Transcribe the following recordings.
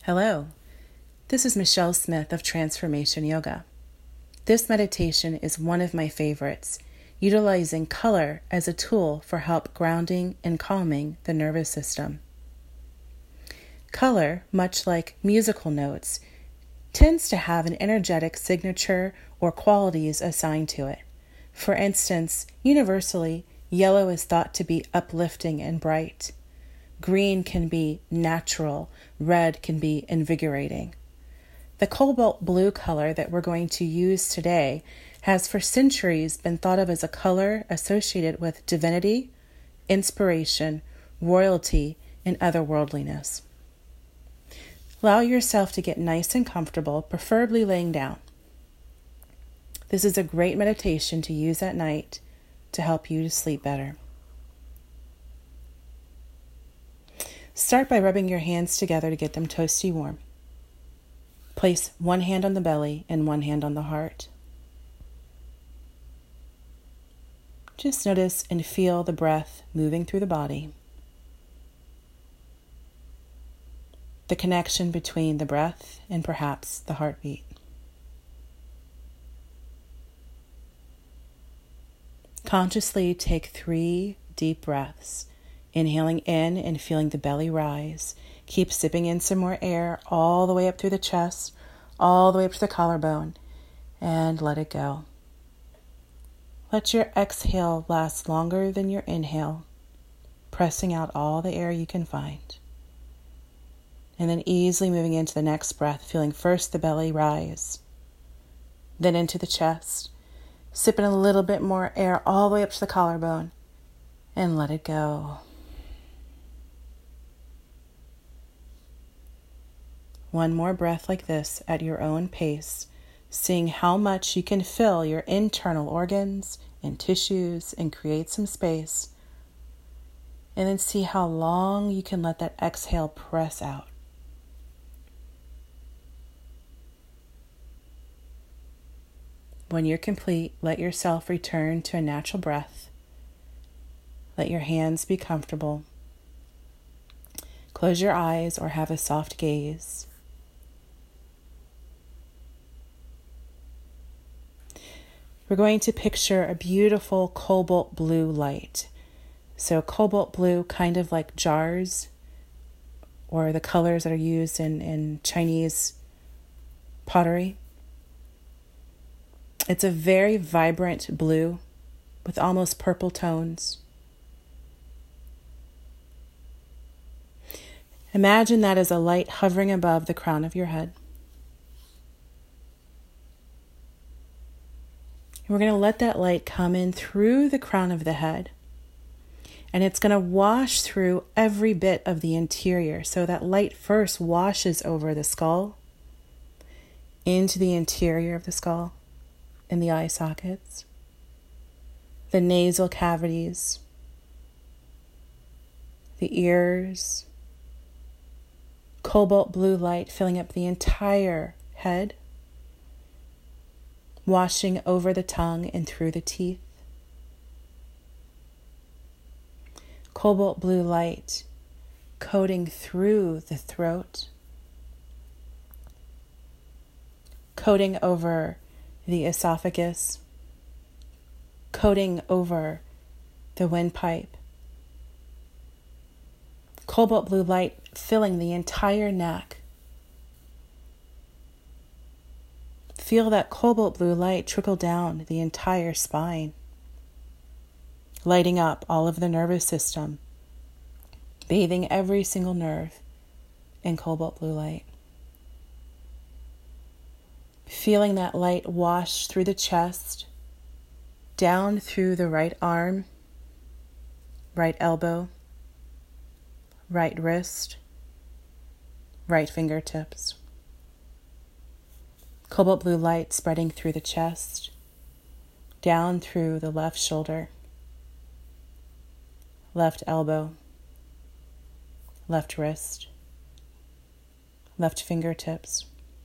Hello, this is Michelle Smith of Transformation Yoga. This meditation is one of my favorites, utilizing color as a tool for help grounding and calming the nervous system. Color, much like musical notes, tends to have an energetic signature or qualities assigned to it. For instance, universally, yellow is thought to be uplifting and bright. Green can be natural, red can be invigorating. The cobalt blue color that we're going to use today has for centuries been thought of as a color associated with divinity, inspiration, royalty, and otherworldliness. Allow yourself to get nice and comfortable, preferably laying down. This is a great meditation to use at night to help you to sleep better. Start by rubbing your hands together to get them toasty warm. Place one hand on the belly and one hand on the heart. Just notice and feel the breath moving through the body. The connection between the breath and perhaps the heartbeat. Consciously take 3 deep breaths. Inhaling in and feeling the belly rise. Keep sipping in some more air all the way up through the chest, all the way up to the collarbone, and let it go. Let your exhale last longer than your inhale, pressing out all the air you can find. And then easily moving into the next breath, feeling first the belly rise, then into the chest, sipping a little bit more air all the way up to the collarbone, and let it go. One more breath like this at your own pace, seeing how much you can fill your internal organs and tissues and create some space. And then see how long you can let that exhale press out. When you're complete, let yourself return to a natural breath. Let your hands be comfortable. Close your eyes or have a soft gaze. We're going to picture a beautiful cobalt blue light. So cobalt blue, kind of like jars or the colors that are used in Chinese pottery. It's a very vibrant blue with almost purple tones. Imagine that as a light hovering above the crown of your head. We're going to let that light come in through the crown of the head. And it's going to wash through every bit of the interior. So that light first washes over the skull, into the interior of the skull, in the eye sockets, the nasal cavities, the ears. Cobalt blue light filling up the entire head, washing over the tongue and through the teeth. Cobalt blue light coating through the throat, coating over the esophagus, coating over the windpipe. Cobalt blue light filling the entire neck. Feel that cobalt blue light trickle down the entire spine, lighting up all of the nervous system, bathing every single nerve in cobalt blue light. Feeling that light wash through the chest, down through the right arm, right elbow, right wrist, right fingertips. Cobalt blue light spreading through the chest, down through the left shoulder, left elbow, left wrist, left fingertips.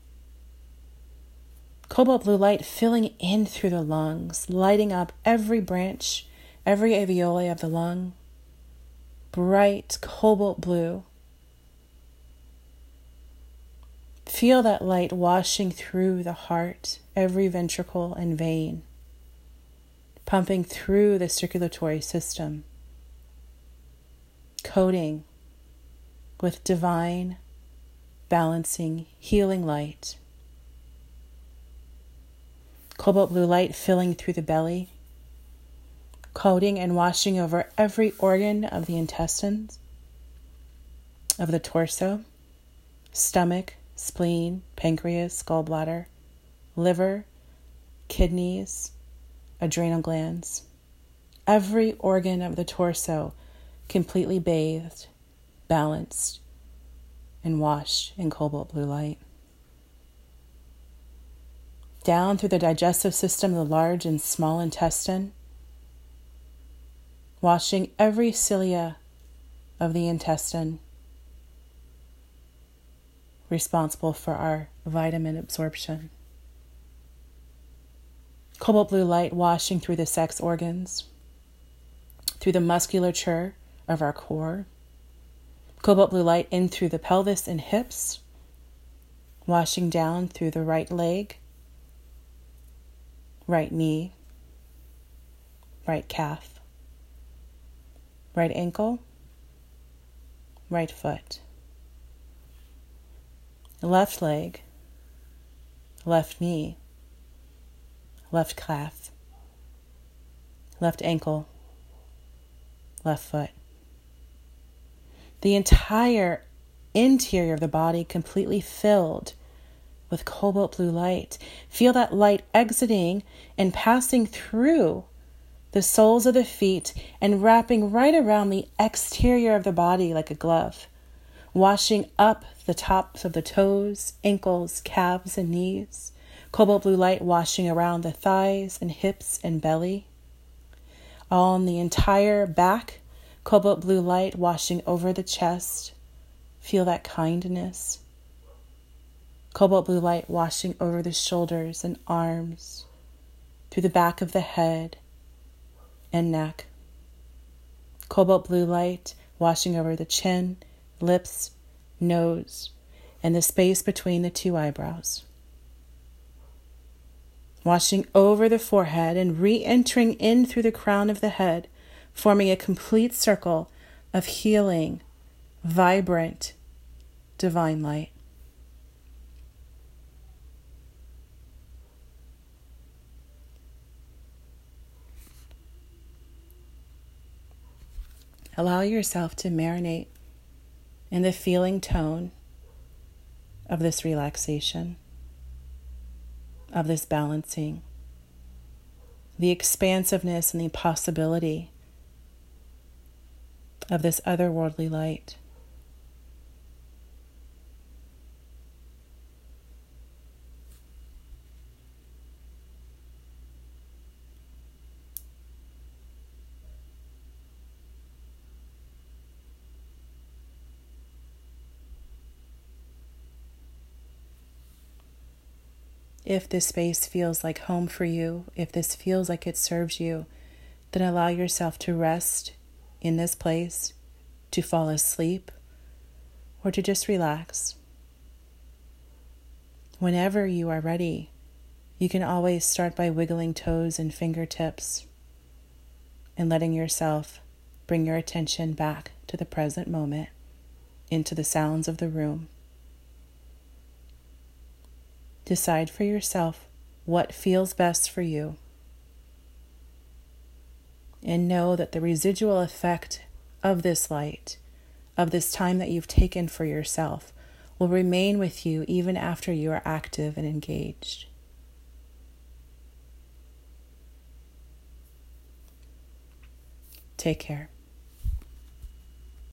Cobalt blue light filling in through the lungs, lighting up every branch, every alveoli of the lung. Bright cobalt blue. Feel that light washing through the heart, every ventricle and vein, pumping through the circulatory system, coating with divine, balancing, healing light. Cobalt blue light filling through the belly, coating and washing over every organ of the intestines, of the torso, stomach, spleen, pancreas, gallbladder, liver, kidneys, adrenal glands. Every organ of the torso completely bathed, balanced, and washed in cobalt blue light. Down through the digestive system, the large and small intestine, washing every cilia of the intestine, responsible for our vitamin absorption. Cobalt blue light washing through the sex organs, through the musculature of our core. Cobalt blue light in through the pelvis and hips, washing down through the right leg, right knee, right calf, right ankle, right foot, left leg, left knee, left calf, left ankle, left foot. The entire interior of the body completely filled with cobalt blue light. Feel that light exiting and passing through the soles of the feet and wrapping right around the exterior of the body like a glove, washing up the tops of the toes, ankles, calves, and knees. Cobalt blue light washing around the thighs and hips and belly. On the entire back, cobalt blue light washing over the chest. Feel that kindness. Cobalt blue light washing over the shoulders and arms, through the back of the head and neck. Cobalt blue light washing over the chin, lips, nose, and the space between the two eyebrows. Washing over the forehead and re-entering in through the crown of the head, forming a complete circle of healing, vibrant, divine light. Allow yourself to marinate in the feeling tone of this relaxation, of this balancing, the expansiveness and the possibility of this otherworldly light. If this space feels like home for you, if this feels like it serves you, then allow yourself to rest in this place, to fall asleep, or to just relax. Whenever you are ready, you can always start by wiggling toes and fingertips and letting yourself bring your attention back to the present moment, into the sounds of the room. Decide for yourself what feels best for you. And know that the residual effect of this light, of this time that you've taken for yourself, will remain with you even after you are active and engaged. Take care.